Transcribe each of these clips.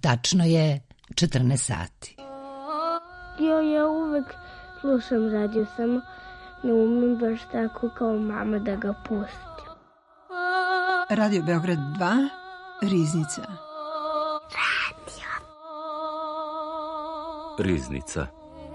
Tačno je 14 sati. Ja uvek slušam radio, samo ne umem baš tako kao mama da ga pustim. Radio Beograd 2, Riznica. Riznica.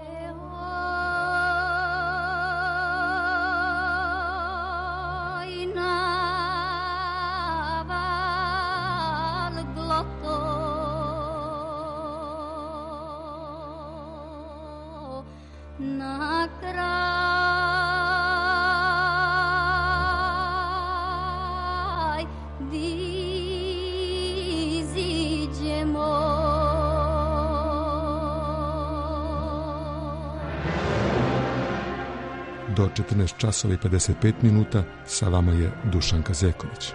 Do 14 časova i 55 minuta sa vama je Dušanka Zeković.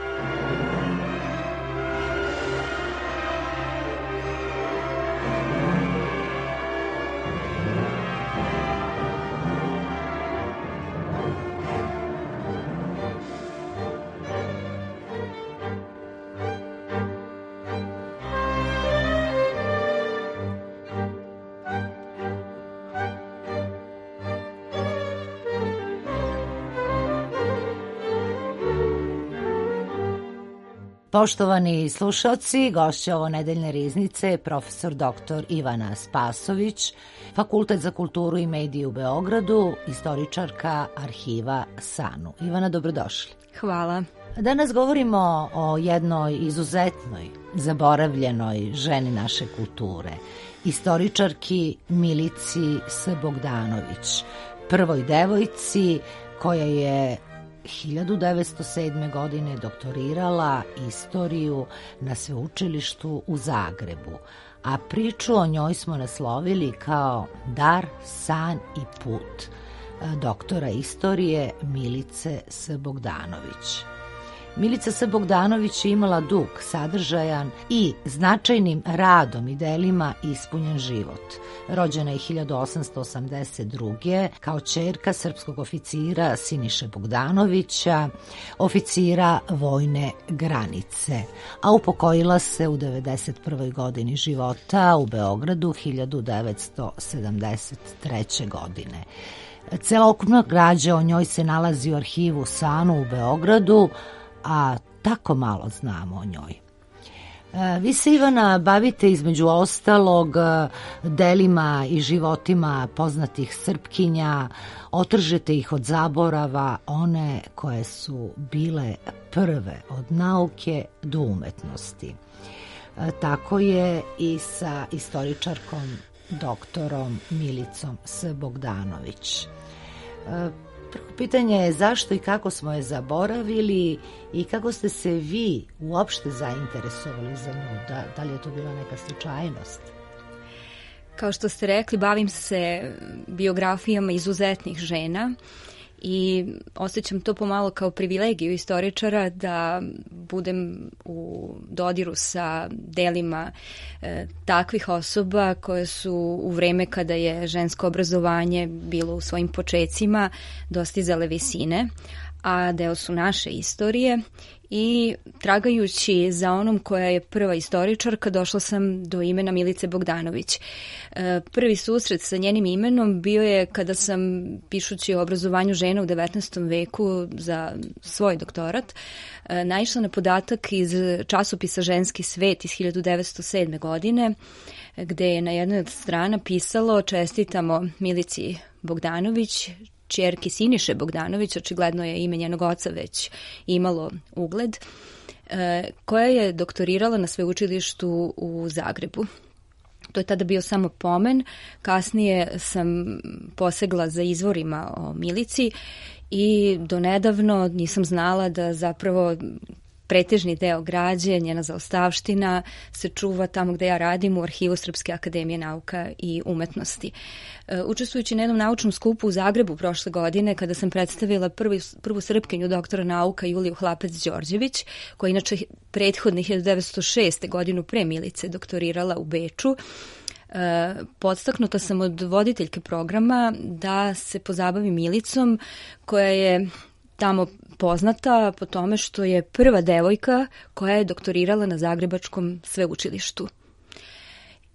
Poštovani slušalci, gošća ovo nedeljne riznice je profesor dr. Ivana Spasović, Fakultet za kulturu i medije u Beogradu, istoričarka arhiva SANU. Ivana, dobrodošli. Hvala. Danas govorimo o jednoj izuzetnoj, zaboravljenoj ženi naše kulture, istoričarki Milici S. Bogdanović, prvoj devojci koja je 1907. godine doktorirala istoriju na sveučilištu u Zagrebu, a priču o njoj smo naslovili kao Dar, san i put doktora istorije Milice S. Bogdanović. Milica S. Bogdanović je imala dug, sadržajan i značajnim radom i delima ispunjen život. Rođena je 1882. kao ćerka srpskog oficira Siniše Bogdanovića, oficira vojne granice, a upokojila se u 91. godini života u Beogradu 1973. godine. Celokupna građa o njoj se nalazi u arhivu SANU u Beogradu, a tako malo znamo o njoj. Vi se, Ivana, bavite između ostalog delima i životima poznatih Srpkinja, otržete ih od zaborava, one koje su bile prve od nauke do umetnosti. Tako je i sa istoričarkom doktorom Milicom S. Bogdanović. Prvo pitanje je zašto i kako smo je zaboravili i kako ste se vi uopšte zainteresovali za nju, da li je to bila neka slučajnost? Kao što ste rekli, bavim se biografijama izuzetnih žena i osjećam to pomalo kao privilegiju istoričara da budem u dodiru sa delima takvih osoba koje su u vreme kada je žensko obrazovanje bilo u svojim počecima dostizale visine, a deo su naše istorije. I tragajući za onom koja je prva istoričarka, došla sam do imena Milice Bogdanović. Prvi susret sa njenim imenom bio je kada sam, pišući o obrazovanju žena u 19. veku za svoj doktorat, naišla na podatak iz časopisa Ženski svet iz 1907. godine, gde je na jednoj od strana pisalo: čestitamo Milici Bogdanović, ćerki Siniše Bogdanović, očigledno je ime njenog oca već imalo ugled, koja je doktorirala na sveučilištu u Zagrebu. To je tada bio samo pomen. Kasnije sam posegla za izvorima o Milici i donedavno nisam znala da zapravo pretežni deo građe, njena zaostavština, se čuva tamo gde ja radim, u arhivu Srpske akademije nauka i umetnosti. Učestvujući na jednom naučnom skupu u Zagrebu prošle godine, kada sam predstavila prvu Srpkinju doktora nauka Juliju Hlapec-Đorđević, koja inače prethodne 1906. godinu pre Milice doktorirala u Beču, podstaknuta sam od voditeljke programa da se pozabavim Milicom, koja je tamo poznata po tome što je prva devojka koja je doktorirala na Zagrebačkom sveučilištu.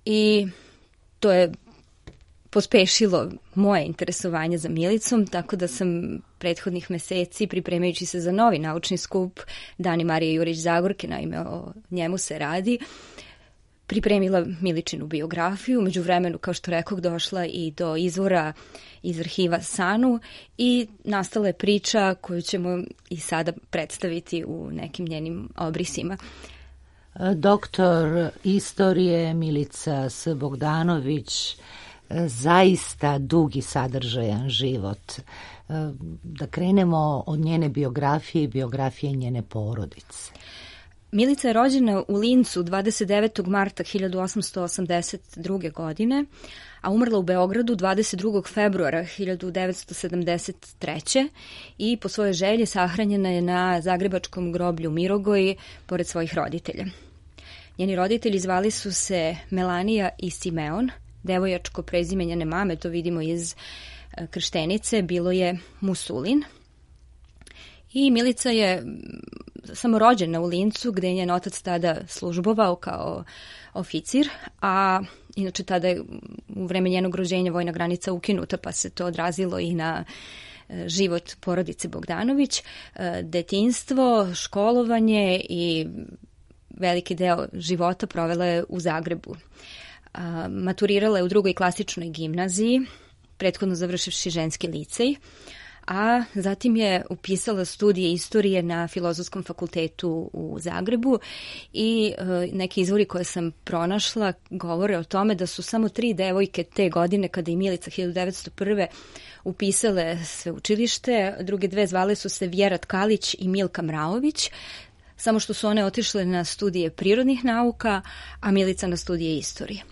i to je pospešilo moje interesovanje za Milicom, tako da sam prethodnih meseci, pripremajući se za novi naučni skup Dani Marije Jurić-Zagorke, naime o njemu se radi, pripremila Miličinu biografiju. Među vremenu, kao što rekoh, došla i do izvora iz arhiva SANU i nastala je priča koju ćemo i sada predstaviti u nekim njenim obrisima. Doktor istorije Milica S. Bogdanović, zaista dug i sadržajan život. Da krenemo od njene biografije i biografije njene porodice. Milica je rođena u Lincu 29. marta 1882. godine, a umrla u Beogradu 22. februara 1973. i po svojoj želji sahranjena je na zagrebačkom groblju Mirogoj pored svojih roditelja. Njeni roditelji zvali su se Melanija i Simeon, devojačko prezime njene mame, to vidimo iz krštenice, bilo je Musulin. I Milica je samo rođena u Lincu, gde je njen otac tada službovao kao oficir, a inače tada je u vreme njenog rođenja vojna granica ukinuta, pa se to odrazilo i na život porodice Bogdanović. Detinjstvo, školovanje i veliki deo života provela je u Zagrebu. Maturirala je u drugoj klasičnoj gimnaziji, prethodno završivši ženski licej, a zatim je upisala studije istorije na Filozofskom fakultetu u Zagrebu i neki izvori koje sam pronašla govore o tome da su samo 3 devojke te godine, kada je Milica 1901. upisale sveučilište, druge 2 zvale su se Vjera Tkalić i Milka Mraović, samo što su one otišle na studije prirodnih nauka, a Milica na studije istorije.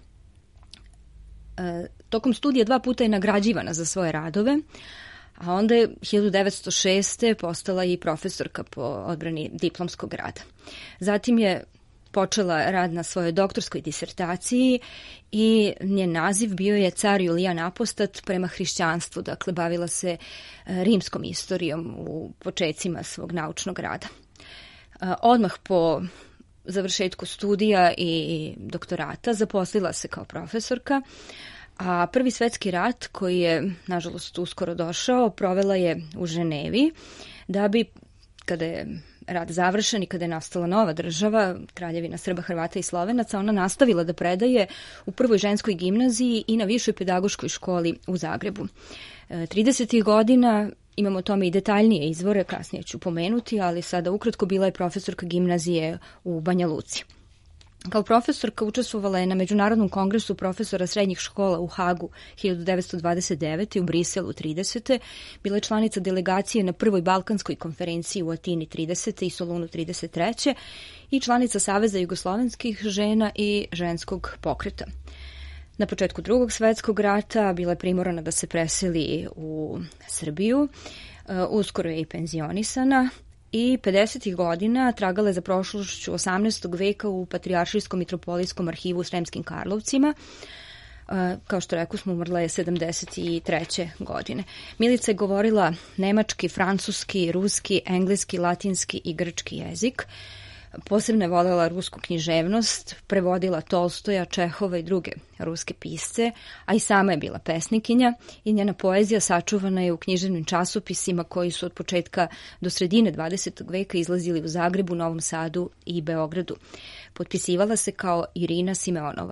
Tokom studija 2 puta je nagrađivana za svoje radove, a onda je 1906. postala i profesorka po odbrani diplomskog rada. Zatim je počela rad na svojoj doktorskoj disertaciji i njen naziv bio je Car Julijan Apostat prema hrišćanstvu, dakle bavila se rimskom istorijom u počecima svog naučnog rada. Odmah po završetku studija i doktorata zaposlila se kao profesorka, a Prvi svetski rat, koji je, nažalost, uskoro došao, provela je u Ženevi, da bi, kada je rat završen i kada je nastala nova država, Kraljevina Srba, Hrvata i Slovenaca, ona nastavila da predaje u Prvoj ženskoj gimnaziji i na Višoj pedagoškoj školi u Zagrebu. 30. godina imamo o tome i detaljnije izvore, kasnije ću pomenuti, ali sada ukratko bila je profesorka gimnazije u Banja Luci. Kao profesorka učestvovala je na Međunarodnom kongresu profesora srednjih škola u Hagu 1929. i u Briselu 30. Bila je članica delegacije na Prvoj Balkanskoj konferenciji u Atini 30. i Solunu 33. i članica Saveza jugoslovenskih žena i ženskog pokreta. Na početku Drugog svetskog rata bila je primorana da se preseli u Srbiju, uskoro je i penzionisana, i 50. godina tragala je za prošlošću 18. veka u Patrijaršijskom mitropolijskom arhivu u Sremskim Karlovcima. Kao što rekao smo, umrla je 73. godine. Milica je govorila nemački, francuski, ruski, engleski, latinski i grčki jezik. Posebno je voljela rusku književnost, prevodila Tolstoja, Čehova i druge ruske pisce, a i sama je bila pesnikinja i njena poezija sačuvana je u književnim časopisima koji su od početka do sredine 20. veka izlazili u Zagrebu, Novom Sadu i Beogradu. Potpisivala se kao Irina Simeonova.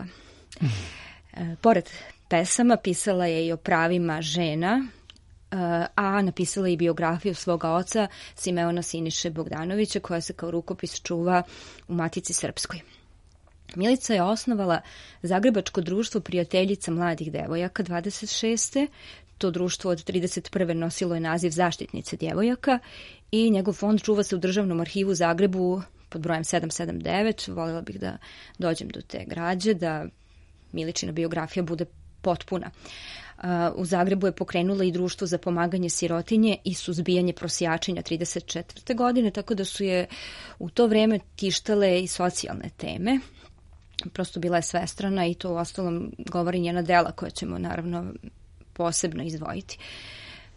Pored pesama pisala je i o pravima žena, a napisala i biografiju svoga oca Simeona Siniše Bogdanovića, koja se kao rukopis čuva u Matici Srpskoj. Milica je osnovala Zagrebačko društvo prijateljica mladih devojaka 26. To društvo od 31. nosilo je naziv Zaštitnice djevojaka i njegov fond čuva se u Državnom arhivu u Zagrebu pod brojem 779. Voljela bih da dođem do te građe, da Miličina biografija bude potpuna. U Zagrebu je pokrenula i društvo za pomaganje sirotinje i suzbijanje prosjačenja 34. godine, tako da su je u to vreme tištale i socijalne teme. Prosto bila je svestrana i to u ostalom govori njena dela koja ćemo naravno posebno izdvojiti.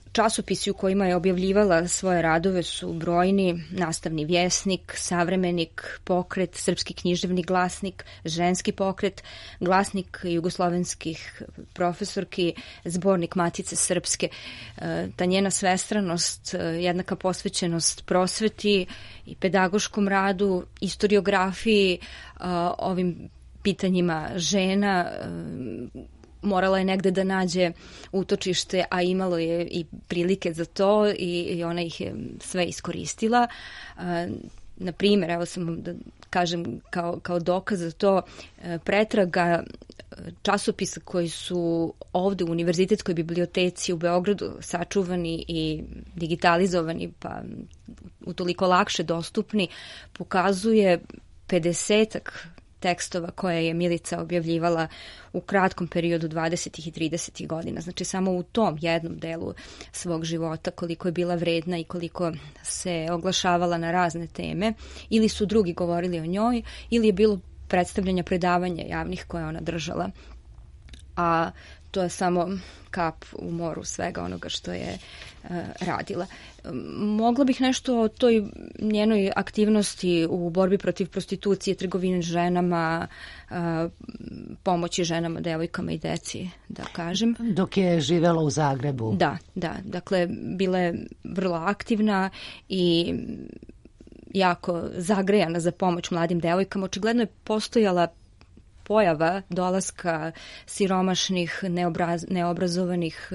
Časopisi u kojima je objavljivala svoje radove su brojni: Nastavni vjesnik, Savremenik, Pokret, Srpski književni glasnik, Ženski pokret, Glasnik jugoslovenskih profesorki, Zbornik Matice Srpske. Ta njena svestranost, jednaka posvećenost prosveti i pedagoškom radu, istoriografiji, ovim pitanjima žena, morala je negde da nađe utočište, a imalo je i prilike za to i ona ih je sve iskoristila. Na primjer, evo samo da kažem kao dokaz za to, pretraga časopisa koji su ovde u Univerzitetskoj biblioteci u Beogradu sačuvani i digitalizovani, pa utoliko lakše dostupni, pokazuje 50-ak tekstova koje je Milica objavljivala u kratkom periodu 20. i 30. godina. Znači samo u tom jednom delu svog života, koliko je bila vredna i koliko se oglašavala na razne teme, ili su drugi govorili o njoj, ili je bilo predstavljanja predavanja javnih koje ona držala. A to je samo kap u moru svega onoga što je radila. Mogla bih nešto o toj njenoj aktivnosti u borbi protiv prostitucije, trgovine ženama, pomoći ženama, devojkama i deci, da kažem. Dok je živela u Zagrebu. Da. Dakle, bila je vrlo aktivna i jako zagrejana za pomoć mladim devojkama. Očigledno je postojala pojava dolaska siromašnih, neobrazovanih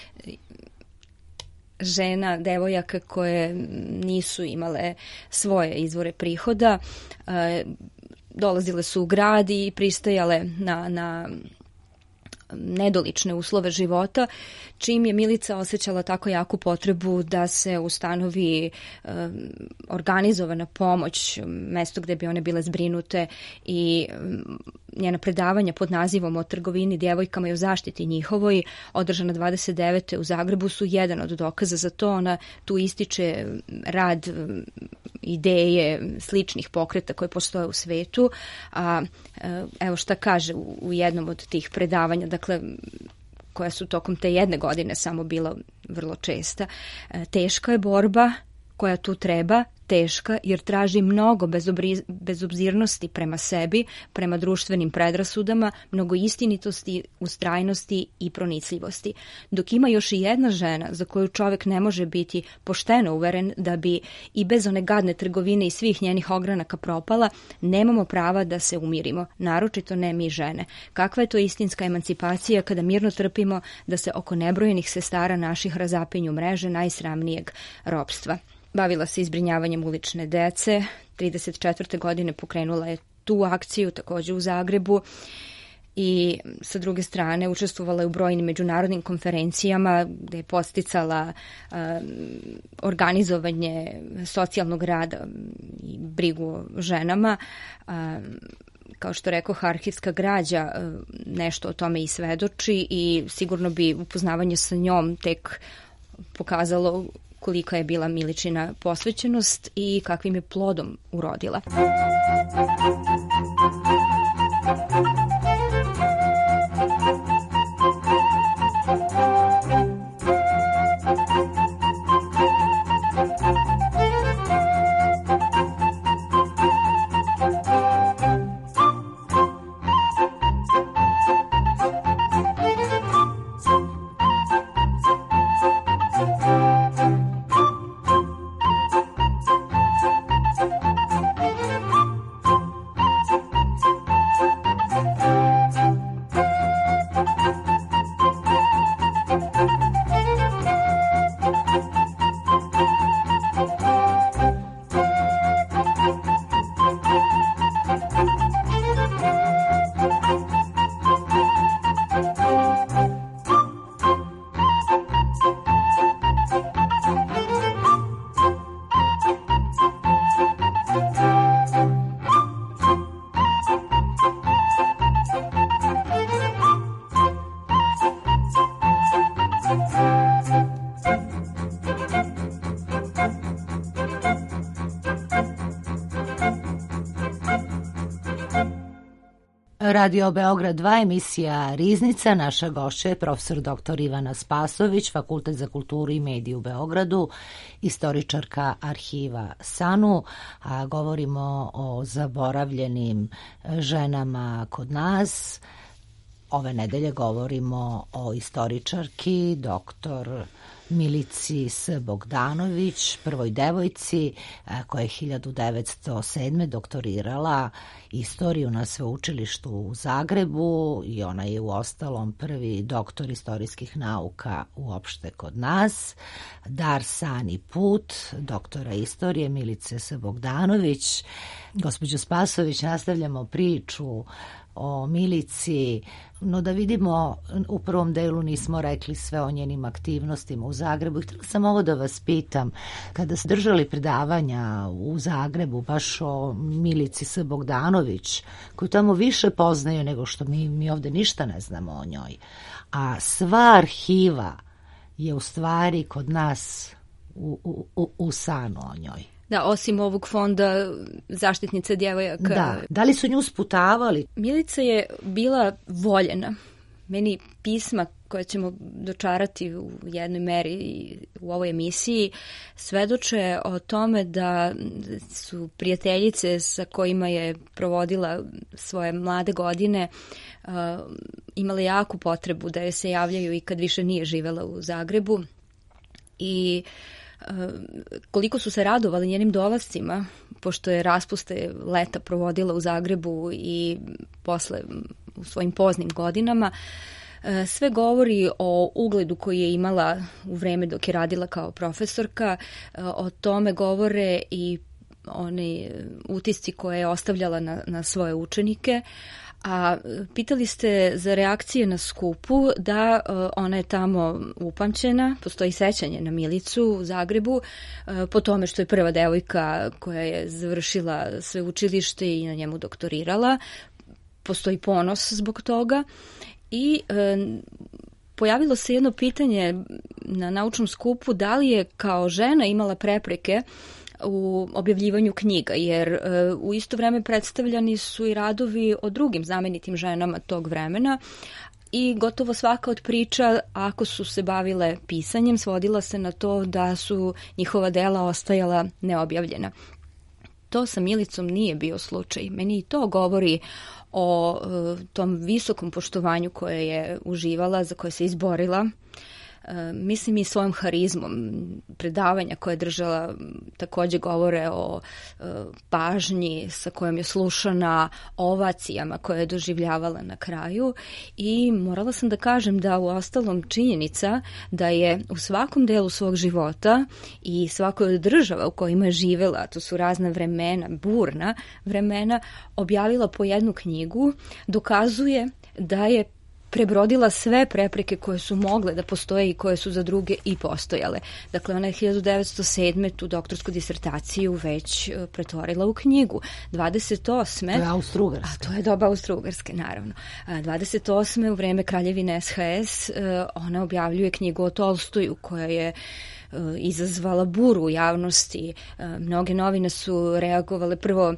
žena, devojaka koje nisu imale svoje izvore prihoda. Dolazile su u grad i pristajale na nedolične uslove života, čim je Milica osjećala tako jaku potrebu da se ustanovi organizovana pomoć, mesto gde bi one bile zbrinute, i njena predavanja pod nazivom o trgovini djevojkama i o zaštiti njihovoj, održana 29. u Zagrebu, su jedan od dokaza za to. Ona tu ističe rad, ideje sličnih pokreta koje postoje u svetu, a evo šta kaže u jednom od tih predavanja, dakle, koja su tokom te jedne godine samo bila vrlo česta. Teška je borba koja tu treba, teška jer traži mnogo bezobzirnosti prema sebi, prema društvenim predrasudama, mnogo istinitosti, ustrajnosti i pronicljivosti. Dok ima još i jedna žena za koju čovjek ne može biti pošteno uveren da bi i bez one gadne trgovine i svih njenih ogranaka propala, nemamo prava da se umirimo, naročito ne mi žene. Kakva je to istinska emancipacija kada mirno trpimo da se oko nebrojenih sestara naših razapinju mreže najsramnijeg ropstva. Bavila se izbrinjavanjem ulične dece, 34. godine pokrenula je tu akciju također u Zagrebu i sa druge strane učestvovala je u brojnim međunarodnim konferencijama gde je podsticala organizovanje socijalnog rada i brigu o ženama. Kao što rekoh, arhivska građa nešto o tome i svedoči i sigurno bi upoznavanje sa njom tek pokazalo kolika je bila Miličina posvećenost i kakvim je plodom urodila. Radio Beograd 2, emisija Riznica. Naša gošća je profesor dr. Ivana Spasović, Fakultet za kulturu i mediju u Beogradu, istoričarka arhiva SANU, a govorimo o zaboravljenim ženama kod nas. Ove nedelje govorimo o istoričarki dr. Milici S. Bogdanović, prvoj devojci koja je 1907. doktorirala istoriju na sveučilištu u Zagrebu i ona je uostalom prvi doktor istorijskih nauka uopšte kod nas. Dar, san i put doktora istorije Milice S. Bogdanović. Gospođo Spasović, nastavljamo priču o Milici, no da vidimo, u prvom delu nismo rekli sve o njenim aktivnostima u Zagrebu. Htjela sam ovo da vas pitam, kada ste držali predavanja u Zagrebu baš o Milici S. Bogdanović, koju tamo više poznaju nego što mi ovde ništa ne znamo o njoj, a sva arhiva je u stvari kod nas u SANU o njoj. Da, osim ovog fonda zaštitnice djevojaka. Da li su nju sputavali? Milica je bila voljena. Meni pisma koje ćemo dočarati u jednoj meri u ovoj emisiji svedoče o tome da su prijateljice sa kojima je provodila svoje mlade godine imale jaku potrebu da joj se javljaju i kad više nije živela u Zagrebu. I koliko su se radovali njenim dolascima, pošto je raspuste leta provodila u Zagrebu i posle u svojim poznim godinama, sve govori o ugledu koji je imala u vreme dok je radila kao profesorka. O tome govore i one utisci koje je ostavljala na svoje učenike. A pitali ste za reakcije na skupu, da ona je tamo upamćena, postoji sećanje na Milicu u Zagrebu, po tome što je prva devojka koja je završila sveučilište i na njemu doktorirala, postoji ponos zbog toga i pojavilo se jedno pitanje na naučnom skupu, da li je kao žena imala prepreke u objavljivanju knjiga, jer u isto vreme predstavljani su i radovi o drugim znamenitim ženama tog vremena i gotovo svaka od priča, ako su se bavile pisanjem, svodila se na to da su njihova dela ostajala neobjavljena. To sa Milicom nije bio slučaj. Meni i to govori o tom visokom poštovanju koje je uživala, za koje se izborila. Mislim i svojom harizmom. Predavanja koje je držala također govore o pažnji sa kojom je slušana, ovacijama koje je doživljavala na kraju i morala sam da kažem da u ostalom činjenica da je u svakom delu svog života i svakoj od država u kojima je živela, to su razna vremena, burna vremena, objavila po jednu knjigu, dokazuje da je prebrodila sve prepreke koje su mogle da postoje i koje su za druge i postojale. Dakle, ona je 1907. tu doktorsku disertaciju već pretvorila u knjigu. 28. To je Austro-Ugarska. A to je doba Austro-Ugarske, naravno. 28. u vreme kraljevine SHS ona objavljuje knjigu o Tolstoju koja je izazvala buru u javnosti. Mnoge novine su reagovale prvo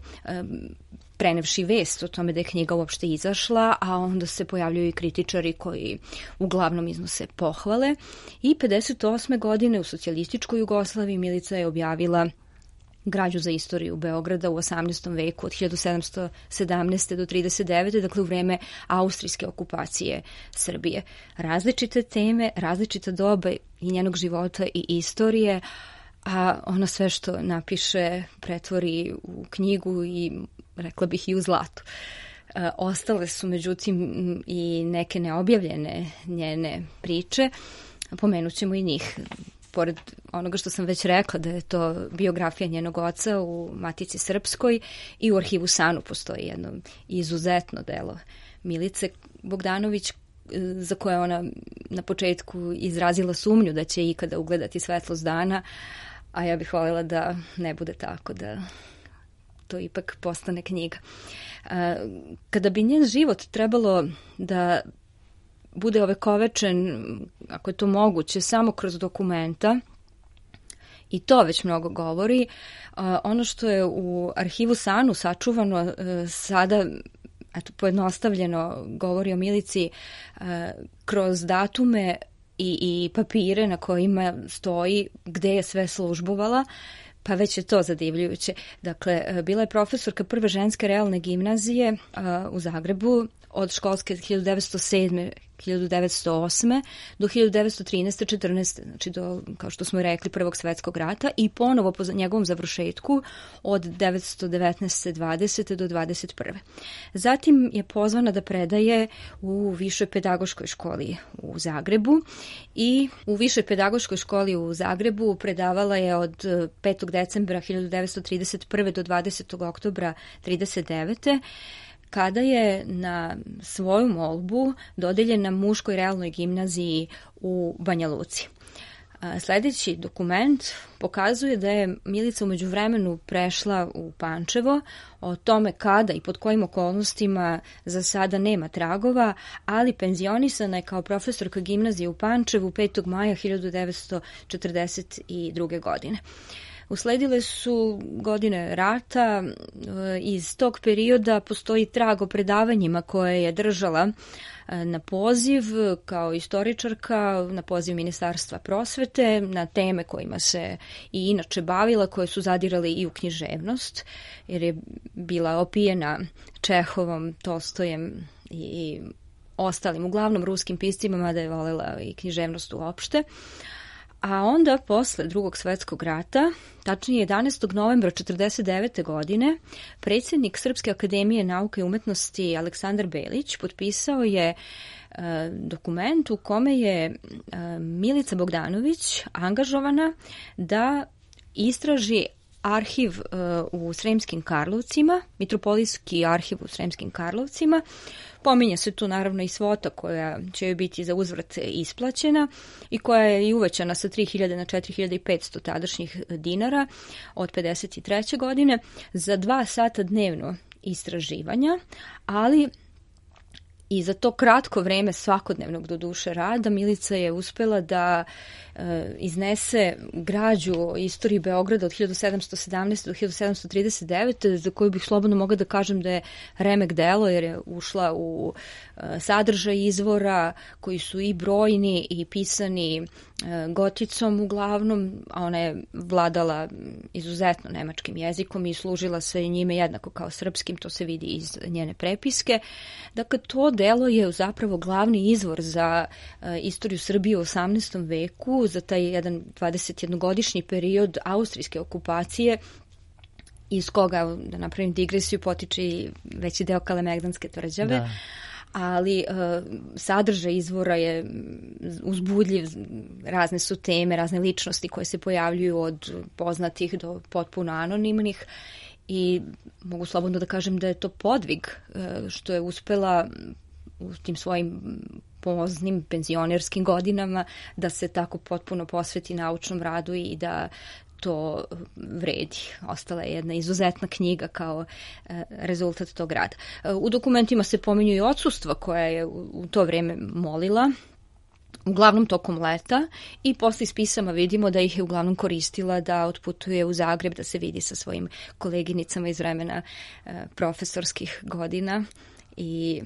prenevši vest o tome da je knjiga uopšte izašla, a onda se pojavljuju i kritičari koji uglavnom iznose pohvale. I 58. godine u socijalističkoj Jugoslaviji Milica je objavila Građu za istoriju Beograda u 18. veku od 1717. do 39. dakle u vreme austrijske okupacije Srbije. Različite teme, različita doba i njenog života i istorije, a ona sve što napiše pretvori u knjigu i rekla bih i u zlatu. Ostale su međutim i neke neobjavljene njene priče, pomenut ćemo i njih. Pored onoga što sam već rekla da je to biografija njenog oca u Matici Srpskoj i u arhivu SANU postoji jedno izuzetno delo Milice Bogdanović za koje ona na početku izrazila sumnju da će ikada ugledati svetlost dana, a ja bih voljela da ne bude tako, da to ipak postane knjiga. Kada bi njen život trebalo da bude ovekovečen, ako je to moguće, samo kroz dokumenta, i to već mnogo govori, ono što je u arhivu SANU sačuvano sada pojednostavljeno govori o Milici kroz datume i papire na kojima stoji gde je sve službovala, pa već je to zadivljujuće. Dakle, bila je profesorka prve ženske realne gimnazije u Zagrebu od školske 1907-1908 do 1913-14, znači do, kao što smo rekli, Prvog svetskog rata i ponovo po njegovom završetku od 1919-20 do 21. Zatim je pozvana da predaje u Višoj pedagoškoj školi u Zagrebu i u Višoj pedagoškoj školi u Zagrebu predavala je od 5. decembra 1931. do 20. oktobra 1939. kada je na svoju molbu dodeljena muškoj realnoj gimnaziji u Banja Luci. Sljedeći dokument pokazuje da je Milica u međuvremenu prešla u Pančevo. O tome kada i pod kojim okolnostima za sada nema tragova, ali penzionisana je kao profesorka gimnazije u Pančevu 5. maja 1942. godine. Usledile su godine rata, iz tog perioda postoji trag o predavanjima koje je držala na poziv kao istoričarka, na poziv Ministarstva prosvete, na teme kojima se i inače bavila, koje su zadirale i u književnost, jer je bila opijena Čehovom, Tolstojem i ostalim, uglavnom ruskim piscima, mada je volela i književnost uopšte. A onda, posle Drugog svetskog rata, tačnije 11. novembra 1949. godine, predsjednik Srpske akademije nauke i umetnosti Aleksandar Belić potpisao je dokument u kome je Milica Bogdanović angažovana da istraži arhiv u Sremskim Karlovcima, Mitropolijski arhiv u Sremskim Karlovcima. Pominje se tu naravno i svota koja će joj biti za uzvrat isplaćena i koja je i uvećana sa 3.000 na 4.500 tadašnjih dinara od 1953. godine za 2 sata dnevno istraživanja, ali i za to kratko vreme svakodnevnog do duše rada Milica je uspela da iznese građu o istoriji Beograda od 1717. do 1739. za koju bih slobodno mogla da kažem da je remek delo, jer je ušla u sadržaj izvora koji su i brojni i pisani goticom uglavnom, a ona je vladala izuzetno nemačkim jezikom i služila se njime jednako kao srpskim, to se vidi iz njene prepiske. Dakle, to delo je zapravo glavni izvor za istoriju Srbije u 18. veku, za taj jedan 21-godišnji period austrijske okupacije, iz koga, da napravim digresiju, potiče i veći deo Kalemegdanske tvrđave. Da. Ali sadržaj izvora je uzbudljiv, razne su teme, razne ličnosti koje se pojavljuju od poznatih do potpuno anonimnih i mogu slobodno da kažem da je to podvig što je uspela u tim svojim poznim penzionerskim godinama da se tako potpuno posveti naučnom radu i da to vredi. Ostala je jedna izuzetna knjiga kao rezultat tog rada. U dokumentima se pominju i odsustva koja je u to vreme molila, uglavnom tokom leta, i posle iz pisama vidimo da ih je uglavnom koristila da otputuje u Zagreb, da se vidi sa svojim koleginicama iz vremena profesorskih godina i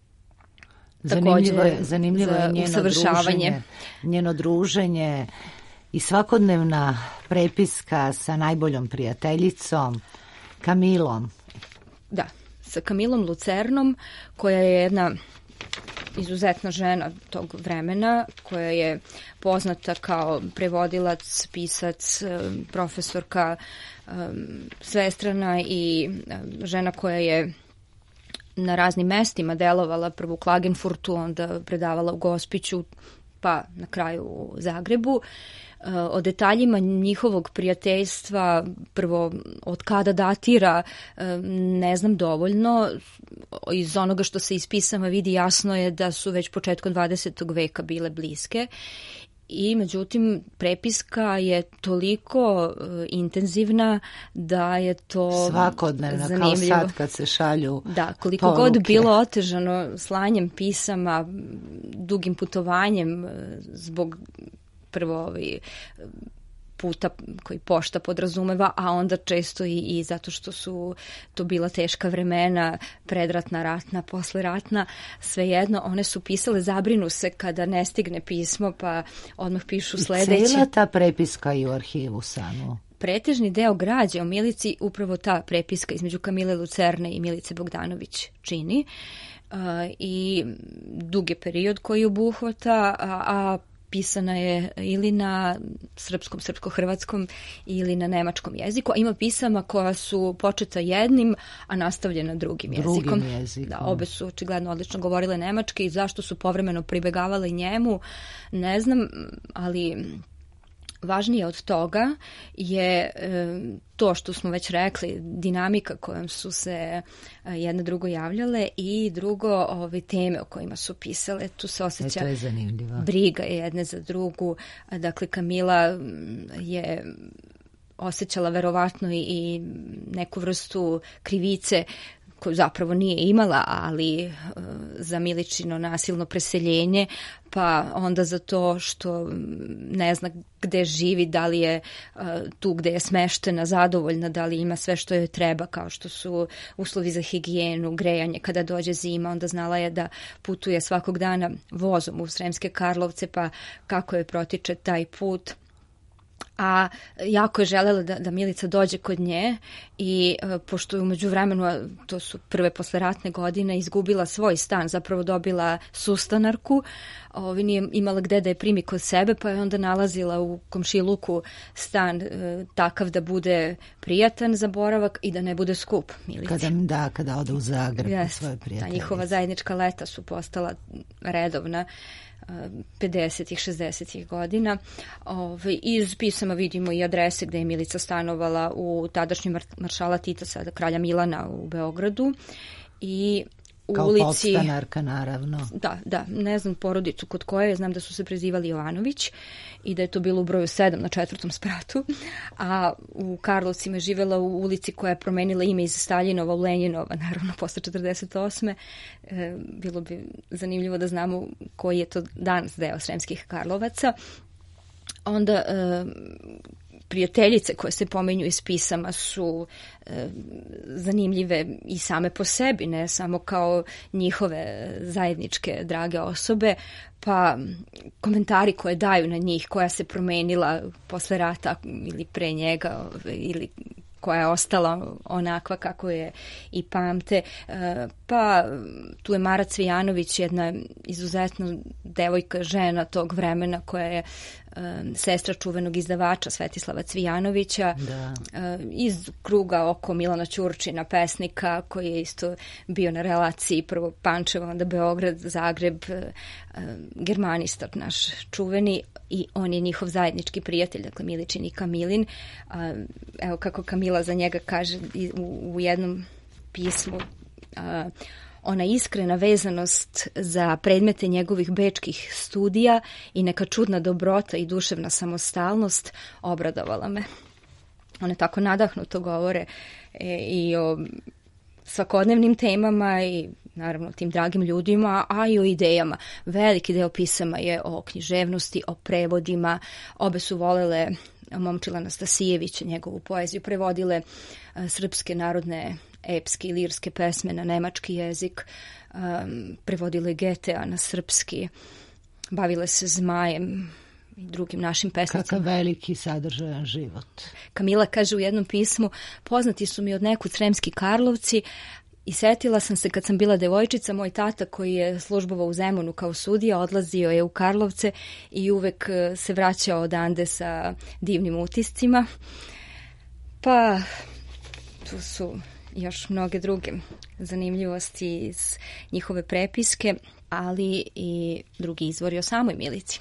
Zanimljivo je njeno druženje i svakodnevna prepiska sa najboljom prijateljicom, Kamilom. Da, sa Kamilom Lucernom, koja je jedna izuzetna žena tog vremena, koja je poznata kao prevodilac, pisac, profesorka, svestrana i žena koja je na raznim mestima delovala, prvo u Klagenfurtu, onda predavala u Gospiću, pa na kraju u Zagrebu. O detaljima njihovog prijateljstva, prvo od kada datira, ne znam dovoljno. Iz onoga što se iz pisama vidi jasno je da su već početkom 20. veka bile bliske. I međutim, prepiska je toliko intenzivna da je to svakodnevna, zanimljivo. Kao sad kad se šalju da, koliko poruke. God bilo otežano slanjem pisama, dugim putovanjem zbog prvo puta koji pošta podrazumeva, a onda često i zato što su to bila teška vremena, predratna, ratna, posleratna, svejedno, one su pisale, zabrinu se kada ne stigne pismo, pa odmah pišu sledeće. I cijela ta prepiska i u arhivu samo. Pretežni deo građe o Milici upravo ta prepiska između Kamile Lucerne i Milice Bogdanović čini i dug je period koji obuhvata, a pisana je ili na srpskom, srpsko-hrvatskom ili na nemačkom jeziku, a ima pisama koja su početa jednim, a nastavljena drugim jezikom. Da, obe su očigledno odlično govorile nemački i zašto su povremeno pribegavale njemu, ne znam, ali važnije od toga je to što smo već rekli, dinamika kojom su se jedna drugo javljale i drugo ove teme o kojima su pisale. Tu se osjeća briga jedne za drugu. Dakle, Kamila je osjećala verovatno i neku vrstu krivice koju zapravo nije imala, ali za Miličino nasilno preseljenje, pa onda za to što ne zna gde živi, da li je tu gde je smeštena zadovoljna, da li ima sve što joj treba, kao što su uslovi za higijenu, grejanje kada dođe zima, onda znala je da putuje svakog dana vozom u Sremske Karlovce, pa kako je protiče taj put. A jako je želela da Milica dođe kod nje i pošto je umeđu vremenu, to su prve posleratne godine, izgubila svoj stan, zapravo dobila sustanarku, nije imala gde da je primi kod sebe, pa je onda nalazila u komšiluku stan takav da bude prijatan za boravak i da ne bude skup Milici. Kada ode u Zagreb svoje prijateljice. Ta njihova zajednička leta su postala redovna 50-ih, 60-ih godina. Iz pisama vidimo i adrese gde je Milica stanovala u tadašnjem maršala Tita, sada kralja Milana u Beogradu i u kao ulici... podstanarka, naravno. Da, ne znam porodicu kod koje, znam da su se prezivali Jovanović i da je to bilo u broju 7 na 4. spratu, a u Karlovcima je živela u ulici koja je promenila ime iz Staljinova u Lenjinova, naravno posle 48. Bilo bi zanimljivo da znamo koji je to danas deo Sremskih Karlovaca. Onda prijateljice koje se pomenju iz pisama su zanimljive i same po sebi, ne samo kao njihove zajedničke drage osobe, pa komentari koje daju na njih, koja se promenila posle rata ili pre njega ili koja je ostala onakva kako je i pamte. Pa tu je Mara Cvijanović, jedna izuzetno devojka, žena tog vremena koja je sestra čuvenog izdavača Svetislava Cvijanovića, iz kruga oko Milana Ćurčina, pesnika, koji je isto bio na relaciji prvo Pančevo, onda Beograd, Zagreb, germanistar naš čuveni, i on je njihov zajednički prijatelj, dakle Miličin i Kamilin. Evo kako Kamila za njega kaže u jednom pismu, ona iskrena vezanost za predmete njegovih bečkih studija i neka čudna dobrota i duševna samostalnost obradovala me. One tako nadahnuto govore i o svakodnevnim temama i naravno tim dragim ljudima, a i o idejama. Veliki deo pisama je o književnosti, o prevodima. Obe su volele Momčila Anastasijevića, njegovu poeziju, prevodile srpske narodne epske i lirske pesme na nemački jezik, prevodile Getea na srpski, bavile se Zmajem i drugim našim pesnicama. Kakav veliki sadržajan život. Kamila kaže u jednom pismu, poznati su mi od nekud Sremski Karlovci i setila sam se kad sam bila devojčica, moj tata koji je službovao u Zemunu kao sudija, odlazio je u Karlovce i uvek se vraćao odande sa divnim utiscima. Pa tu su još mnoge druge zanimljivosti iz njihove prepiske, ali i drugi izvori o samoj Milici.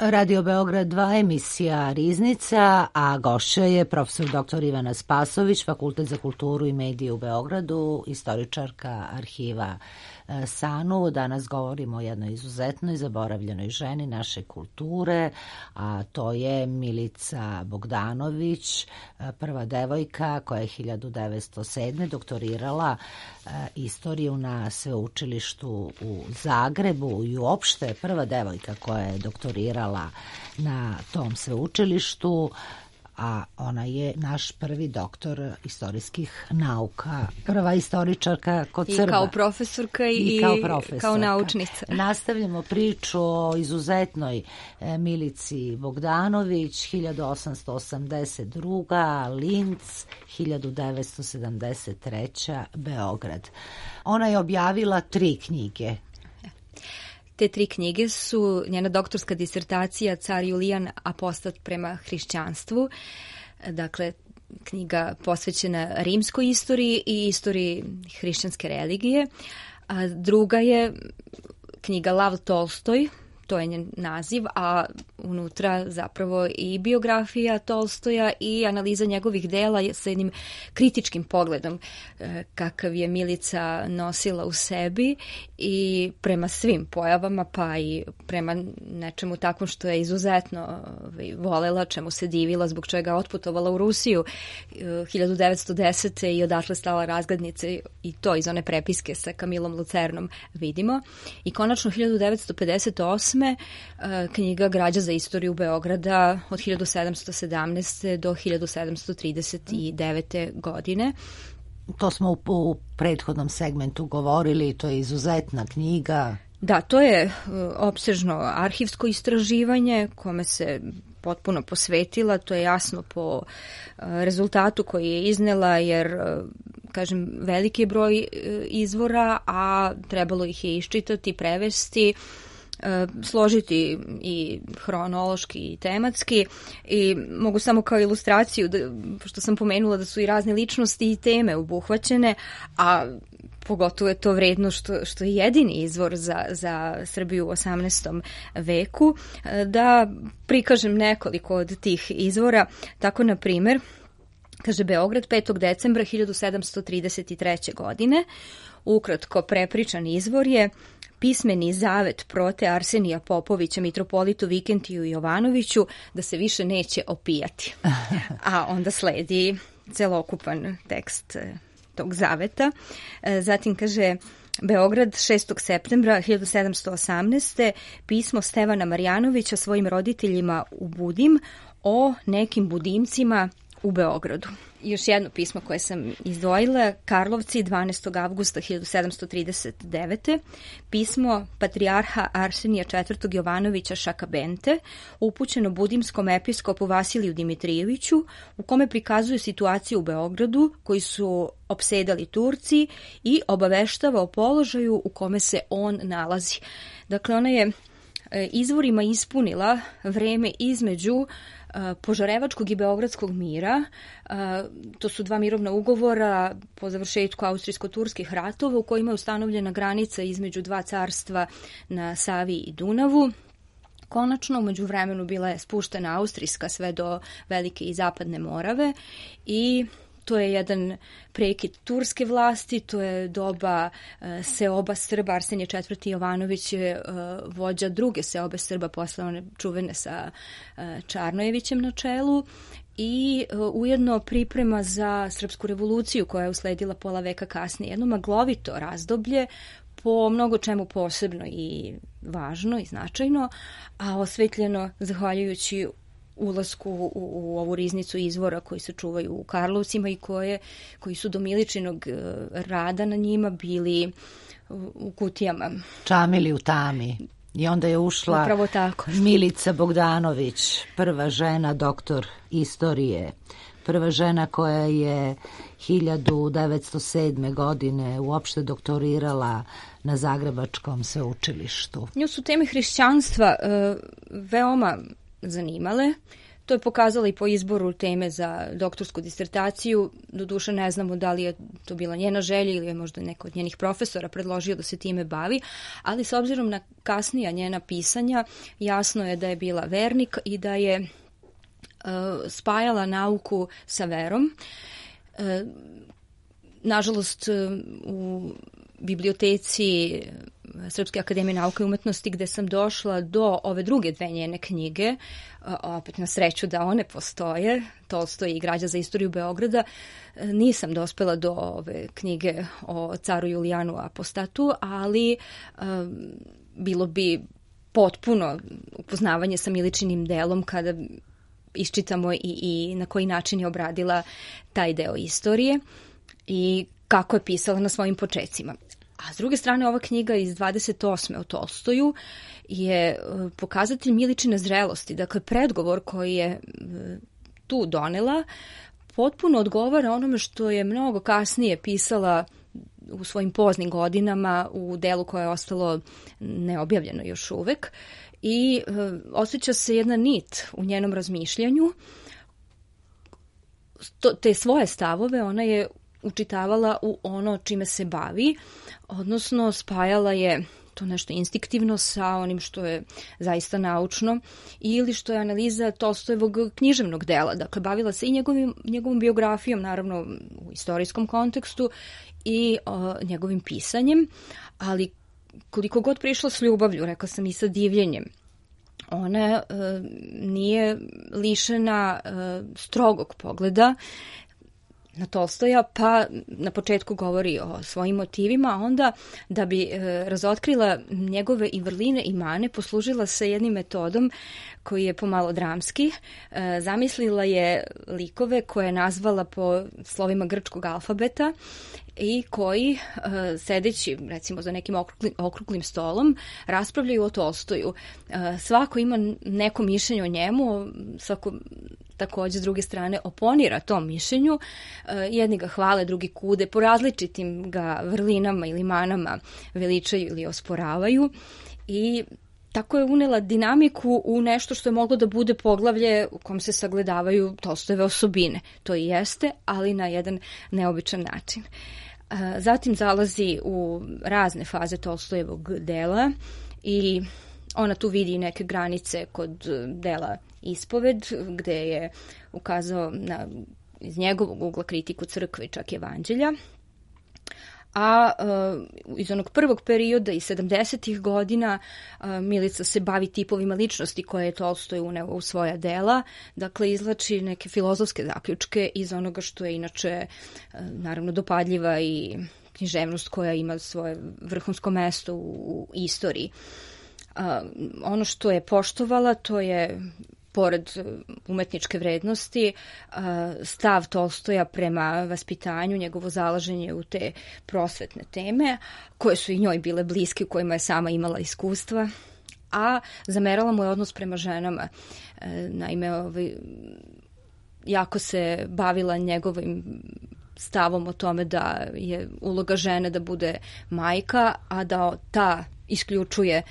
Radio Beograd 2, emisija Riznica, a gošća je profesor dr. Ivana Spasović, Fakultet za kulturu i medije u Beogradu, istoričarka arhiva SANU. Danas govorimo o jednoj izuzetnoj zaboravljenoj ženi naše kulture, a to je Milica Bogdanović, prva devojka koja je 1907. doktorirala istoriju na sveučilištu u Zagrebu i uopšte prva devojka koja je doktorirala na tom sveučilištu, a ona je naš prvi doktor istorijskih nauka, prva istoričarka kod Srba. I kao profesorka i kao naučnica. Nastavljamo priču o izuzetnoj Milici Bogdanović, 1882. Linz, 1973. Beograd. Ona je objavila 3 knjige. Te 3 knjige su njena doktorska disertacija Car Julijan, apostat prema hrišćanstvu, dakle knjiga posvećena rimskoj istoriji i istoriji hrišćanske religije, a druga je knjiga Lav Tolstoj, to je njen naziv, a unutra zapravo i biografija Tolstoja i analiza njegovih dela sa jednim kritičkim pogledom kakav je Milica nosila u sebi i prema svim pojavama, pa i prema nečemu takvom što je izuzetno volela, čemu se divila, zbog čega je otputovala u Rusiju 1910. i odatle stala razglednice, i to iz one prepiske sa Kamilom Lucernom vidimo. I konačno 1958. knjiga Građa za istoriju Beograda od 1717. do 1739. godine. To smo u prethodnom segmentu govorili, to je izuzetna knjiga. Da, to je opsežno arhivsko istraživanje kome se potpuno posvetila, to je jasno po rezultatu koji je iznela, jer kažem, veliki je broj izvora, a trebalo ih je iščitati, prevesti, složiti i hronološki i tematski, i mogu samo kao ilustraciju, što sam pomenula da su i razne ličnosti i teme obuhvaćene, a pogotovo je to vredno što je jedini izvor za Srbiju u 18. veku, da prikažem nekoliko od tih izvora. Tako, na primer, kaže Beograd 5. decembra 1733. godine, ukratko prepričan izvor je pismeni zavet prote Arsenija Popovića mitropolitu Vikentiju Jovanoviću da se više neće opijati. A onda sledi celokupan tekst tog zaveta. Zatim kaže Beograd 6. septembra 1718. pismo Stevana Marjanovića svojim roditeljima u Budim o nekim budimcima u Beogradu. Još jedno pismo koje sam izdvojila, Karlovci 12. avgusta 1739. pismo patrijarha Arsenija IV. Jovanovića Šakabente, upućeno budimskom episkopu Vasiliju Dimitrijeviću, u kome prikazuje situaciju u Beogradu koji su opsedali Turci i obaveštava o položaju u kome se on nalazi. Dakle, ona je izvorima ispunila vreme između Požarevačkog i Beogradskog mira. To su 2 mirovna ugovora po završetku austrijsko-turskih ratova u kojima je ustanovljena granica između 2 carstva na Savi i Dunavu. Konačno, u međuvremenu bila je spuštena austrijska sve do Velike i Zapadne Morave, i to je jedan prekid turske vlasti, to je doba seoba Srba. Arsenije IV. Jovanović je vođa druge seobe Srba, posle one čuvene sa Čarnojevićem na čelu, i ujedno priprema za Srpsku revoluciju koja je usledila pola veka kasnije. Jedno maglovito razdoblje, po mnogo čemu posebno i važno i značajno, a osvetljeno zahvaljujući ulasku u ovu riznicu izvora koji se čuvaju u Karlovcima i koji su do Miličinog rada na njima bili u kutijama. Čamili u tami. I onda je ušla Milica Bogdanović, prva žena doktor istorije, prva žena koja je 1907. godine uopšte doktorirala na Zagrebačkom sveučilištu. Nju su teme hrišćanstva veoma zanimale. To je pokazala i po izboru teme za doktorsku disertaciju. Doduše ne znamo da li je to bila njena želja ili je možda neko od njenih profesora predložio da se time bavi, ali s obzirom na kasnija njena pisanja, jasno je da je bila vernik i da je spajala nauku sa verom. Nažalost, u biblioteci Srpske akademije nauke i umetnosti gde sam došla do ove druge dve njene knjige, opet na sreću da one postoje, Tolstoj i Građa za istoriju Beograda, nisam dospela do ove knjige o caru Julijanu Apostatu, ali bilo bi potpuno upoznavanje sa Miličinim delom kada iščitamo i na koji način je obradila taj deo istorije i kako je pisala na svojim počecima. A s druge strane, ova knjiga iz 28. o Tolstoju je pokazatelj Miličine zrelosti. Dakle, predgovor koji je tu donela potpuno odgovara onome što je mnogo kasnije pisala u svojim poznim godinama u delu koje je ostalo neobjavljeno još uvek. I osjeća se jedna nit u njenom razmišljanju. Te svoje stavove ona je učitavala u ono čime se bavi, odnosno spajala je to nešto instinktivno sa onim što je zaista naučno ili što je analiza Tolstojevog književnog dela. Dakle, bavila se i njegovom biografijom, naravno u istorijskom kontekstu, i njegovim pisanjem, ali koliko god prišla s ljubavlju, rekla sam i sa divljenjem, ona nije lišena strogog pogleda na Tolstoja, pa na početku govori o svojim motivima, a onda da bi razotkrila njegove i vrline i mane, poslužila se jednim metodom koji je pomalo dramski. Zamislila je likove koje je nazvala po slovima grčkog alfabeta i koji, sedeći recimo za nekim okruglim stolom, raspravljaju o Tolstoju. Svako ima neko mišljenje o njemu, svako takođe s druge strane oponira tom mišljenju. Jedni ga hvale, drugi kude, po različitim ga vrlinama ili manama veličaju ili osporavaju i tako je unela dinamiku u nešto što je moglo da bude poglavlje u kom se sagledavaju Tolstojeve osobine. To i jeste, ali na jedan neobičan način. Zatim zalazi u razne faze Tolstojevog dela i ona tu vidi neke granice kod dela Ispoved, gde je ukazao na, iz njegovog ugla, kritiku crkve i čak evanđelja. A iz onog prvog perioda i 70. godina Milica se bavi tipovima ličnosti koje je Tolstoj uneo u svoja dela, dakle izvlači neke filozofske zaključke iz onoga što je inače naravno dopadljiva i književnost koja ima svoje vrhunsko mesto u istoriji. Ono što je poštovala, to je pored umetničke vrednosti, stav Tolstoja prema vaspitanju, njegovo zalaženje u te prosvetne teme, koje su i njoj bile bliske, u kojima je sama imala iskustva, a zamerala mu je odnos prema ženama. Naime, jako se bavila njegovim stavom o tome da je uloga žene da bude majka, a da ta isključuje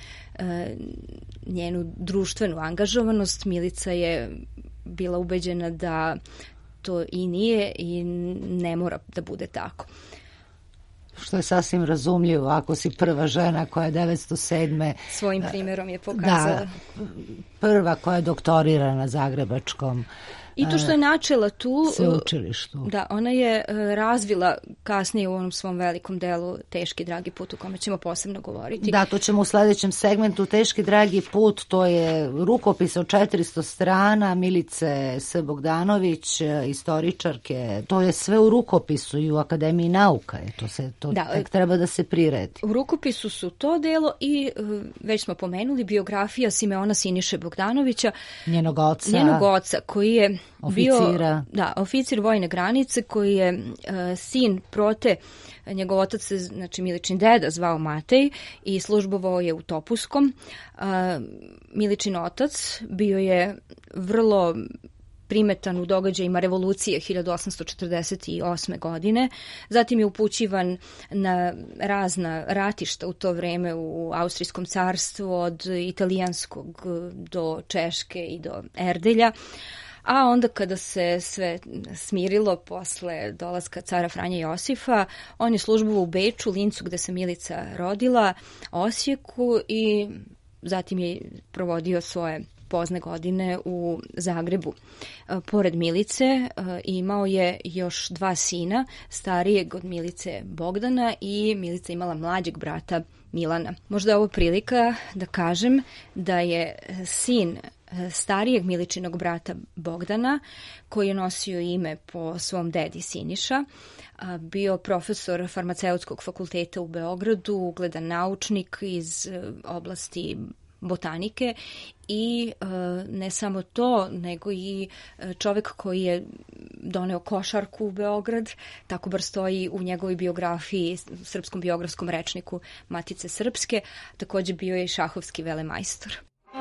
njenu društvenu angažovanost. Milica je bila ubeđena da to i nije i ne mora da bude tako. Što je sasvim razumljivo, ako si prva žena koja je 907. Svojim primjerom je pokazala. Da, prva koja je doktorirana na Zagrebačkom i to što je načela tu sveučilištu. Da, ona je razvila kasnije u onom svom velikom delu Teški dragi put, o kome ćemo posebno govoriti. Da, to ćemo u sledećem segmentu. Teški dragi put, to je rukopis od 400 strana Milice S. Bogdanović, istoričarke. To je sve u rukopisu i u Akademiji nauka. To tek treba da se priredi. U rukopisu su to delo i već smo pomenuli biografija Simeona Siniše Bogdanovića, njenog oca koji je oficira. Bio oficir vojne granice, koji je sin Prote, njegov otac se, znači Miličin deda, zvao Matej i službovao je u Topuskom. Miličin otac bio je vrlo primetan u događajima revolucije 1848. godine. Zatim je upućivan na razna ratišta u to vreme u Austrijskom carstvu, od italijanskog do Češke i do Erdelja. A onda kada se sve smirilo posle dolaska cara Franje Josifa, on je službovao u Beču, Lincu gde se Milica rodila, Osijeku i zatim je provodio svoje pozne godine u Zagrebu. Pored Milice imao je još 2 sina, starijeg od Milice Bogdana i Milica imala mlađeg brata Milana. Možda je ovo prilika da kažem da je sin starijeg Miličinog brata Bogdana, koji je nosio ime po svom dedi Siniša, bio profesor farmaceutskog fakulteta u Beogradu, ugledan naučnik iz oblasti botanike i ne samo to, nego i čovek koji je doneo košarku u Beograd, tako bar stoji u njegovoj biografiji, srpskom biografskom rečniku Matice Srpske, takođe bio je i šahovski velemajstor.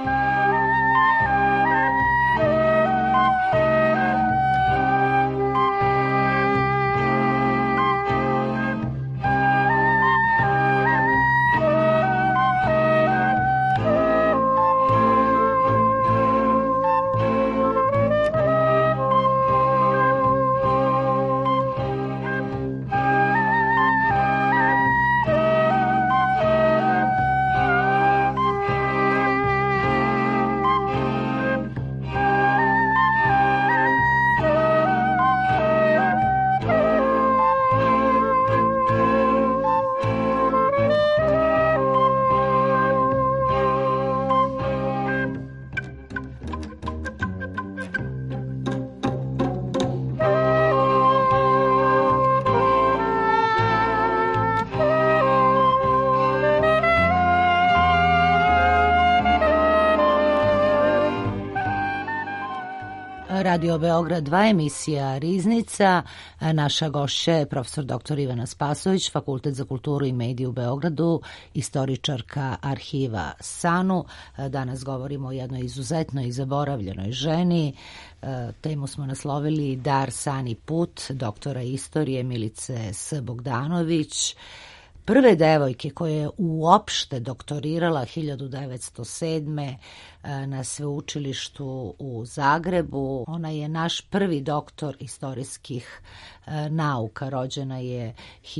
Radio Beograd 2, emisija Riznica. Naša gošća je profesor dr. Ivana Spasović, Fakultet za kulturu i mediju u Beogradu, istoričarka arhiva SANU. Danas govorimo o jednoj izuzetno i zaboravljenoj ženi. Temu smo naslovili Dar, san i put doktora istorije Milice S. Bogdanović, prve devojke koja je uopšte doktorirala 1907. na sveučilištu u Zagrebu. Ona je naš prvi doktor istorijskih nauka. Rođena je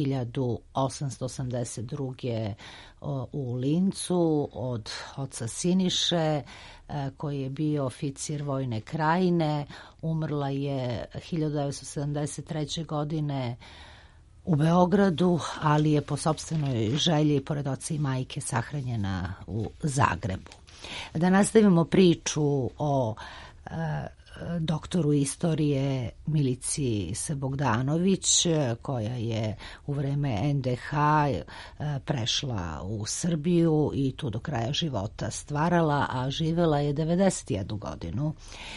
1882. u Lincu od oca Siniše, koji je bio oficir vojne krajine. Umrla je 1973. godine u Beogradu, ali je po sopstvenoj želji, pored oca i majke, sahranjena u Zagrebu. Da nastavimo priču o doktoru istorije Milici S. Bogdanović, koja je u vreme NDH prešla u Srbiju i tu do kraja života stvarala, a živela je 91 godinu.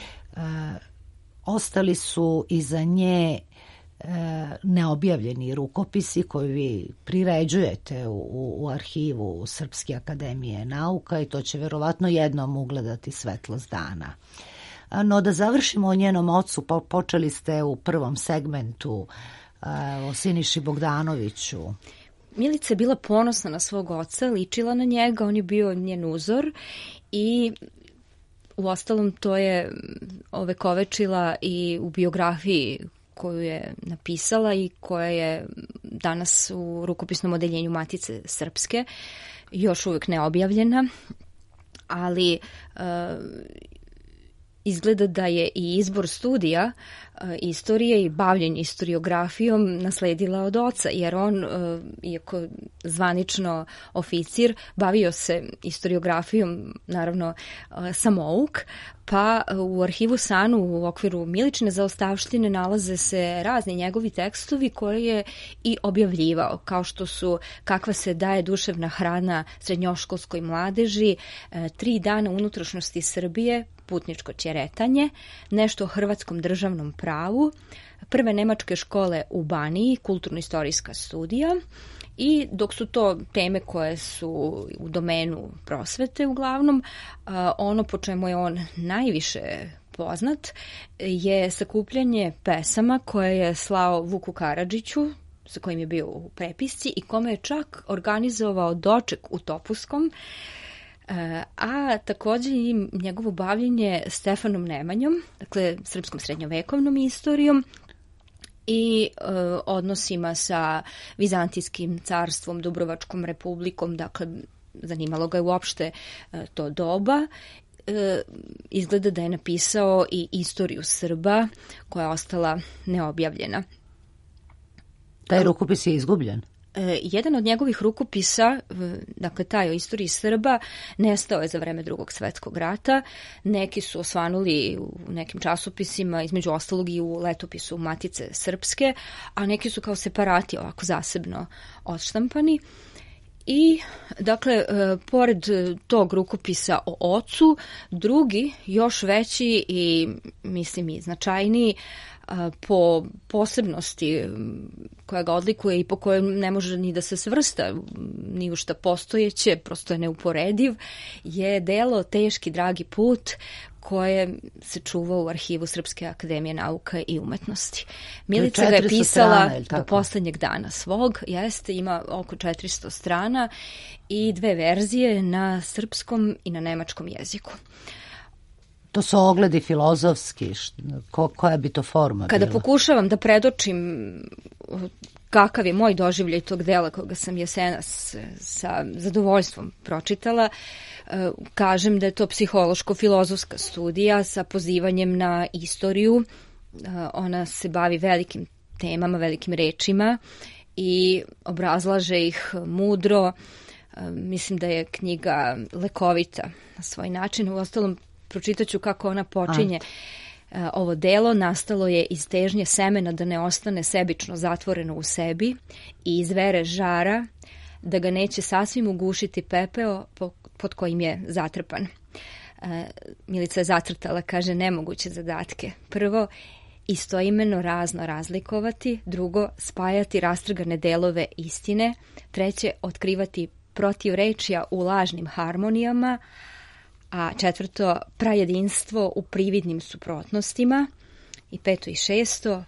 Ostali su iza nje neobjavljeni rukopisi koji vi priređujete u arhivu Srpske akademije nauka i to će verovatno jednom ugledati svetlost dana. No da završimo o njenom ocu, počeli ste u prvom segmentu o Siniši Bogdanoviću. Milica je bila ponosna na svog oca, ličila na njega, on je bio njen uzor i uostalom to je ovekovečila i u biografiji koju je napisala i koja je danas u rukopisnom odeljenju Matice Srpske, još uvijek neobjavljena, ali izgleda da je i izbor studija istorije i bavljenje istoriografijom nasledila od oca, jer on, iako zvanično oficir, bavio se istoriografijom, naravno samouk, pa u arhivu SANU u okviru Miličine zaostavštine nalaze se razni njegovi tekstovi koje je i objavljivao, kao što su Kakva se daje duševna hrana srednjoškolskoj mladeži, 3 dana unutrašnjosti Srbije, putničko ćeretanje, nešto o hrvatskom državnom pravu, prve nemačke škole u Baniji, kulturno-istorijska studija. I dok su to teme koje su u domenu prosvete uglavnom, ono po čemu je on najviše poznat je sakupljanje pesama koje je slao Vuku Karadžiću, sa kojim je bio u prepisci i kome je čak organizovao doček u Topuskom, A također i njegovo bavljenje Stefanom Nemanjom, dakle srpskom srednjovekovnom istorijom i odnosima sa Vizantijskim carstvom, Dubrovačkom republikom, dakle zanimalo ga je uopšte to doba. Izgleda da je napisao i istoriju Srba koja je ostala neobjavljena. Taj rukopis je izgubljen? Jedan od njegovih rukopisa, dakle taj o istoriji Srba, nestao je za vreme Drugog svetskog rata. Neki su osvanuli u nekim časopisima, između ostalog i u letopisu Matice srpske, a neki su kao separati ovako zasebno odštampani. I, dakle, pored tog rukopisa o ocu, drugi, još veći i, mislim, i značajniji po posebnosti koja ga odlikuje i po kojoj ne može ni da se svrsta ni u šta postojeće, prosto je neuporediv, je delo Teški dragi put, koje se čuva u arhivu Srpske akademije nauka i umetnosti. Milica ga je pisala do poslednjeg dana svog, ima oko 400 strana i 2 verzije na srpskom i na nemačkom jeziku. To su ogledi filozofski, koja bi to forma Kada bila? Pokušavam da predočim kakav je moj doživljaj tog dela koga sam jesenas sa zadovoljstvom pročitala, kažem da je to psihološko-filozofska studija sa pozivanjem na istoriju. Ona se bavi velikim temama, velikim rečima i obrazlaže ih mudro. Mislim da je knjiga lekovita na svoj način. Uostalom, pročitaću kako ona počinje. Ovo delo nastalo je iz težnje semena da ne ostane sebično zatvoreno u sebi i iz vere žara da ga neće sasvim ugušiti pepeo pod kojim je zatrpan. Milica je zacrtala, kaže, nemoguće zadatke. Prvo, istoimeno razno razlikovati. Drugo, spajati rastrgane delove istine. Treće, otkrivati protivrečja u lažnim harmonijama. A četvrto, prajedinstvo u prividnim suprotnostima. I peto i šesto,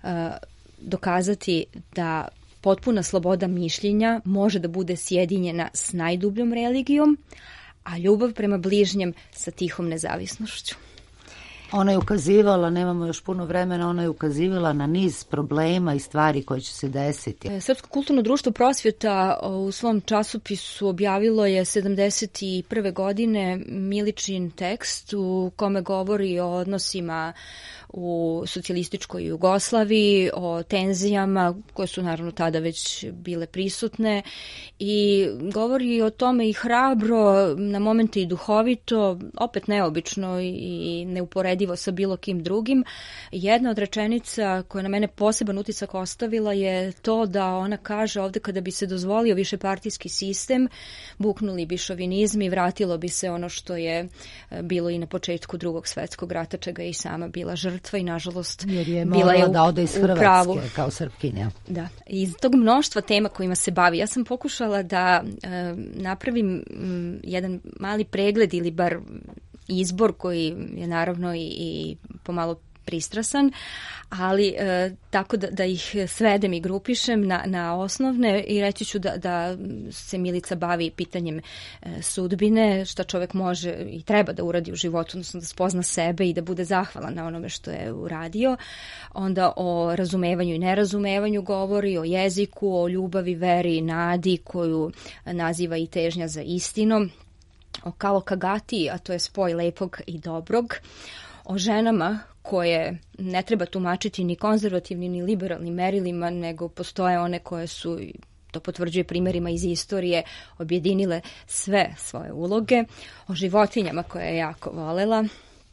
dokazati da potpuna sloboda mišljenja može da bude sjedinjena s najdubljom religijom, a ljubav prema bližnjem sa tihom nezavisnošću. Ona je ukazivala, nemamo još puno vremena, ona je ukazivala na niz problema i stvari koje će se desiti. Srpsko kulturno društvo Prosvjeta u svom časopisu objavilo je 71. godine Miličin tekst u kome govori o odnosima u socijalističkoj Jugoslaviji, o tenzijama koje su naravno tada već bile prisutne i govori o tome i hrabro, na momente i duhovito, opet neobično i neuporedivo sa bilo kim drugim. Jedna od rečenica koja na mene poseban utisak ostavila je to da ona kaže ovde kada bi se dozvolio višepartijski sistem, buknuli bi šovinizmi, vratilo bi se ono što je bilo i na početku Drugog svetskog rata, čega je i sama bila žrtva i nažalost jer je bila je da ode iz Hrvatske kao Srpkinja. Da, iz tog mnoštva tema kojima se bavi, ja sam pokušala da napravim jedan mali pregled ili bar izbor koji je naravno i pomalo pristrasan, ali tako da ih svedem i grupišem na osnovne i reći ću da se Milica bavi pitanjem sudbine, šta čovjek može i treba da uradi u životu, odnosno da spozna sebe i da bude zahvalan na onome što je uradio. Onda o razumevanju i nerazumevanju govori, o jeziku, o ljubavi, veri i nadi koju naziva i težnja za istinom, o kalokagati, a to je spoj lepog i dobrog, o ženama koje ne treba tumačiti ni konzervativnim ni liberalnim merilima, nego postoje one koje su, to potvrđuje primjerima iz istorije, objedinile sve svoje uloge, o životinjama koje je jako volela,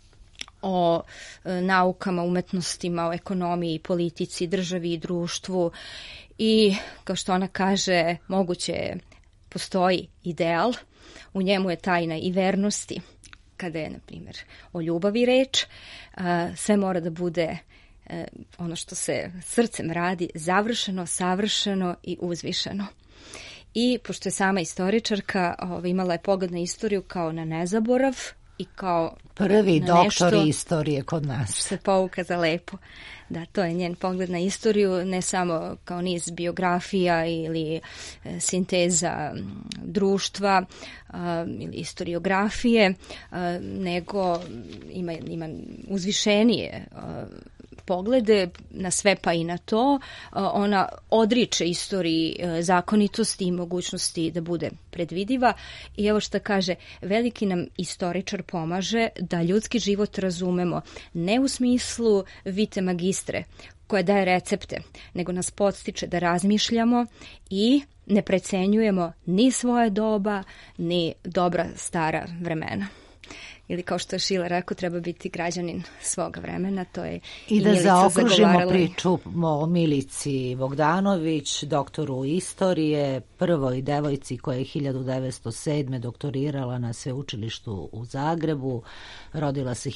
o naukama, umetnostima, o ekonomiji, politici, državi i društvu i, kao što ona kaže, moguće postoji ideal, u njemu je tajna i vernosti. Kada je, na primjer, o ljubavi reč, sve mora da bude ono što se srcem radi, završeno, savršeno i uzvišeno. I pošto je sama istoričarka, imala je pogled na istoriju kao na nezaborav i kao prvi doktor nešto istorije kod nas. Što se pouka za lepo. Da, to je njen pogled na istoriju, ne samo kao niz biografija ili sinteza društva ili historiografije, nego ima uzvišenije poglede na sve pa i na to. Ona odriče istoriji zakonitosti i mogućnosti da bude predvidiva i evo što kaže, veliki nam istoričar pomaže da ljudski život razumemo ne u smislu vite magistre koja daje recepte, nego nas podstiče da razmišljamo i ne precenjujemo ni svoje doba, ni dobra stara vremena. Ili kao što je Schiller rekao, treba biti građanin svoga vremena, to je i da zaokružimo priču o Milici Bogdanović, doktoru istorije, prvoj devojci koja je 1907. doktorirala na sveučilištu u Zagrebu, rodila se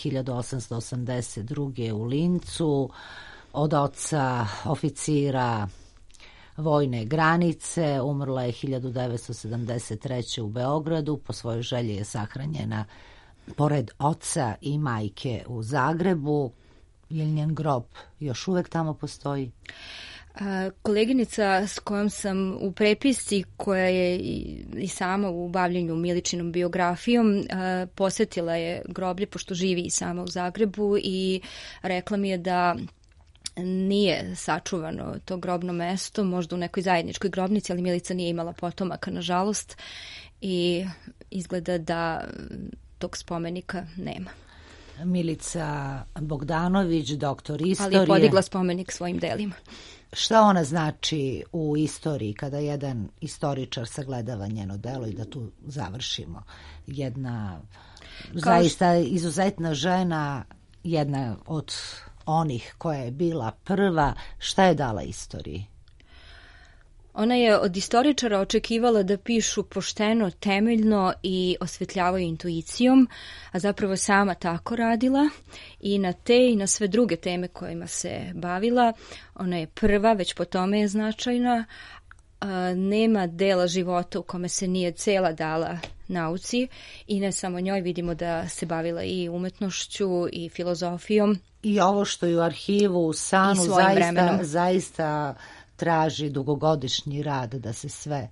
1882. u Lincu, od oca oficira vojne granice, umrla je 1973. u Beogradu, po svojoj želji je sahranjena pored oca i majke u Zagrebu. Je li njen grob još uvek tamo postoji? Koleginica s kojom sam u prepisci, koja je i sama u bavljenju Miličinom biografijom, posetila je groblje, pošto živi i sama u Zagrebu, i rekla mi je da nije sačuvano to grobno mesto, možda u nekoj zajedničkoj grobnici, ali Milica nije imala potomaka, nažalost, i izgleda da tog spomenika nema. Milica Bogdanović, doktor istorije. Ali je podigla spomenik svojim delima. Šta ona znači u istoriji kada jedan istoričar sagledava njeno delo i da tu završimo? Jedna zaista izuzetna žena, jedna od onih koja je bila prva, šta je dala istoriji? Ona je od istoričara očekivala da pišu pošteno, temeljno i osvetljavaju intuicijom, a zapravo sama tako radila i na te i na sve druge teme kojima se bavila. Ona je prva, već po tome je značajna. Nema dela života u kome se nije cela dala nauci i ne samo njoj, vidimo da se bavila i umetnošću i filozofijom. I ovo što je u arhivu u SANU zaista traži dugogodišnji rad da se sve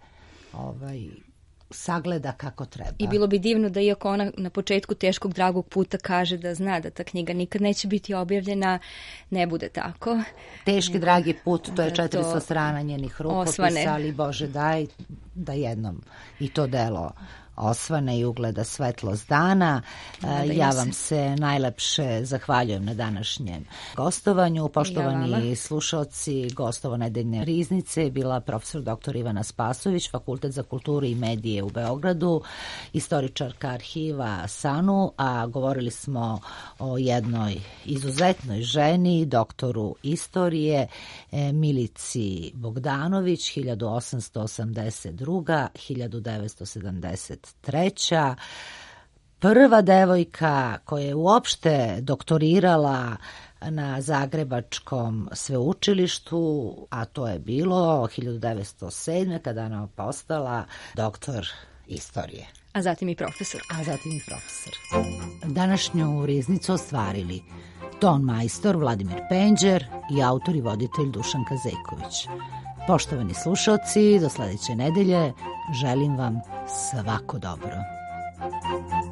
sagleda kako treba. I bilo bi divno da, iako ona na početku teškog dragog puta kaže da zna da ta knjiga nikad neće biti objavljena, ne bude tako. Teški dragi put, to je 400 strana njenih rukopisa, ali Bože daj da jednom i to delo osvane i ugleda svetlost dana. Ja vam se najlepše zahvaljujem na današnjem gostovanju. Poštovani slušalci, gostovo nedeljne riznice je bila profesor dr. Ivana Spasović, Fakultet za kulturu i medije u Beogradu, istoričarka arhiva SANU, a govorili smo o jednoj izuzetnoj ženi, doktoru istorije, Milici Bogdanović, 1882-1973. Prva devojka koja je uopšte doktorirala na Zagrebačkom sveučilištu, a to je bilo 1907. kada ona postala doktor istorije. A zatim i profesor. Današnju riznicu ostvarili ton majstor Vladimir Penđer i autor i voditelj Dušan Kazejković. Poštovani slušalci, do sledeće nedelje želim vam svako dobro.